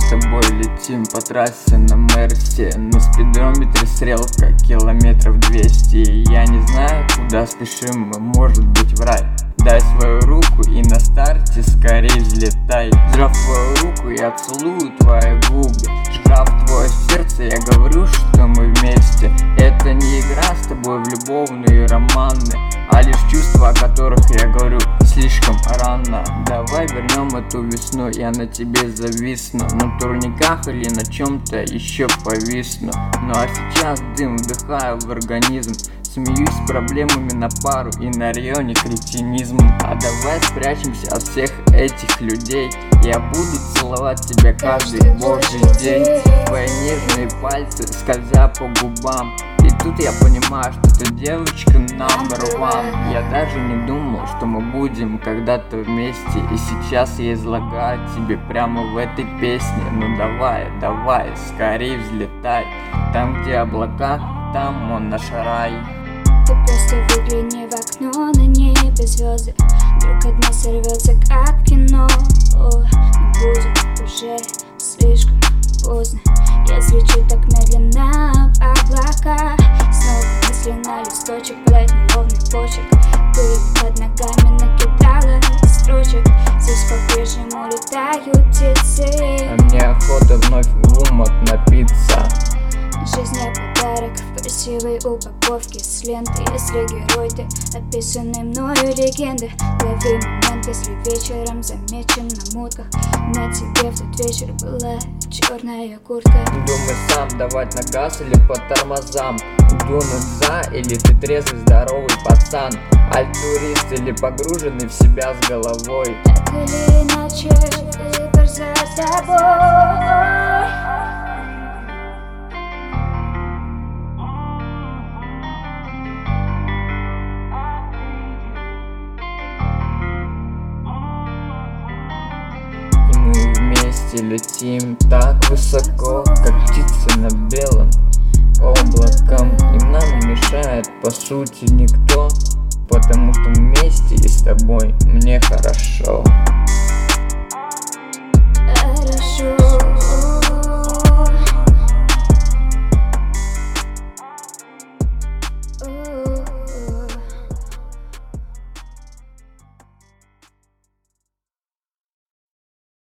с тобой летим по трассе на Мерсе. На спидометре стрелка километров 200. И я не знаю, куда спешим мы, может быть в рай. Дай свою руку и на старте скорей взлетай. Сжав твою руку, я целую твои губы. Сжав твое сердце, я говорю, что мы вместе. Это не игра с тобой в любовные романы, а лишь чувства, о которых я говорю слишком рано. Давай вернем эту весну, я на тебе зависну. На турниках или на чем-то еще повисну. Ну а сейчас дым вдыхаю в организм. Смеюсь с проблемами на пару и на районе кретинизм. А давай спрячемся от всех этих людей. Я буду целовать тебя каждый божий день. Твои нежные пальцы скользя по губам. И тут я понимаю, что ты девочка number one. Я даже не думал, что мы будем когда-то вместе. И сейчас я излагаю тебе прямо в этой песне. Ну давай, давай, скорей взлетай. Там, где облака, там он наш рай. Ты просто выгляни в окно, на небе звезды. Вдруг одна сорвется, как в кино. О, но будет уже слишком поздно. Я взлечу так медленно в облака. Снова мысли на листочек, плеть неровный почерк. Пыль под ногами накидала строчек. Здесь по-прежнему летают птицы. А мне охота вновь в умот напиться. Жизнь не подарок в красивой упаковке с ленты. Если герой ты, описанный мною легенды. Лови момент, если вечером замечен на мутках. На тебе в тот вечер была черная куртка. Думай сам, давать на газ или по тормозам. Дунуть за, или ты трезвый здоровый пацан. Альтурист или погруженный в себя с головой. Так или иначе, выбор за тобой. Летим так высоко, как птицы на белом облаком. И нам не мешает по сути никто, потому что вместе и с тобой мне хорошо.